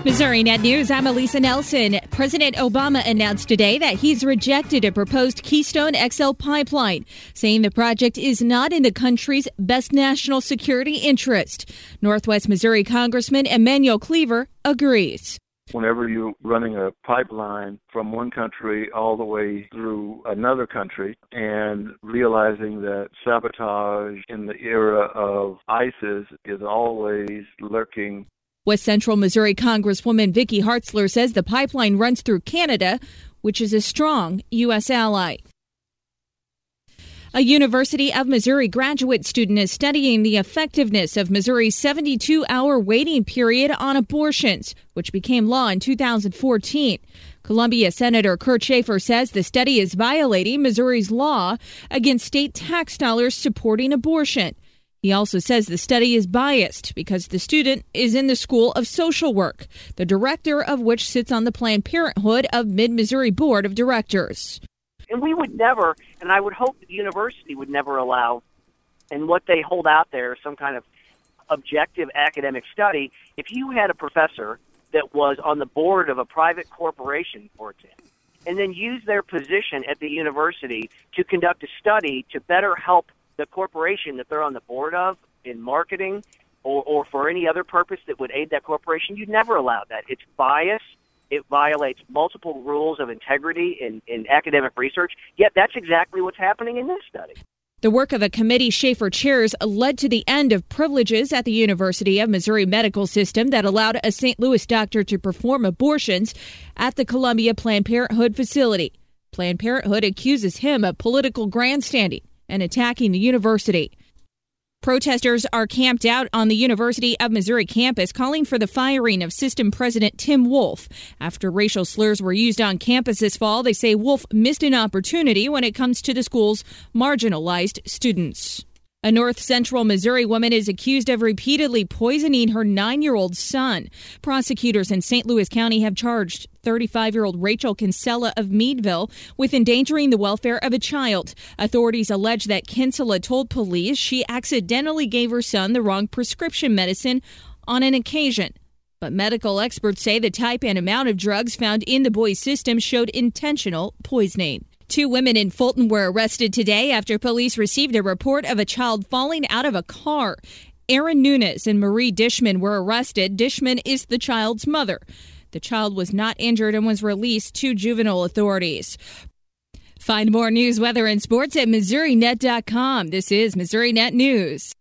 Missouri Net News, I'm Elisa Nelson. President Obama announced today that he's rejected a proposed Keystone XL pipeline, saying the project is not in the country's best national security interest. Northwest Missouri Congressman Emanuel Cleaver agrees. Whenever you're running a pipeline from one country all the way through another country and realizing that sabotage in the era of ISIS is always lurking. West Central Missouri Congresswoman Vicky Hartzler says the pipeline runs through Canada, which is a strong U.S. ally. A University of Missouri graduate student is studying the effectiveness of Missouri's 72-hour waiting period on abortions, which became law in 2014. Columbia Senator Kurt Schaefer says the study is violating Missouri's law against state tax dollars supporting abortion. He also says the study is biased because the student is in the School of Social Work, the director of which sits on the Planned Parenthood of Mid-Missouri Board of Directors. And we would never, and I would hope the university would never allow, and what they hold out there, some kind of objective academic study. If you had a professor that was on the board of a private corporation, for example, and then used their position at the university to conduct a study to better help the corporation that they're on the board of in marketing or for any other purpose that would aid that corporation, you'd never allow that. It's bias. It violates multiple rules of integrity in academic research. Yet that's exactly what's happening in this study. The work of a committee Schaefer chairs led to the end of privileges at the University of Missouri medical system that allowed a St. Louis doctor to perform abortions at the Columbia Planned Parenthood facility. Planned Parenthood accuses him of political grandstanding and attacking the university. Protesters are camped out on the University of Missouri campus calling for the firing of system president Tim Wolf. After racial slurs were used on campus this fall, they say Wolf missed an opportunity when it comes to the school's marginalized students. A North Central Missouri woman is accused of repeatedly poisoning her 9-year-old son. Prosecutors in St. Louis County have charged 35-year-old Rachel Kinsella of Meadville with endangering the welfare of a child. Authorities allege that Kinsella told police she accidentally gave her son the wrong prescription medicine on an occasion. But medical experts say the type and amount of drugs found in the boy's system showed intentional poisoning. 2 women in Fulton were arrested today after police received a report of a child falling out of a car. Erin Nunes and Marie Dishman were arrested. Dishman is the child's mother. The child was not injured and was released to juvenile authorities. Find more news, weather, and sports at MissouriNet.com. This is Missouri Net News.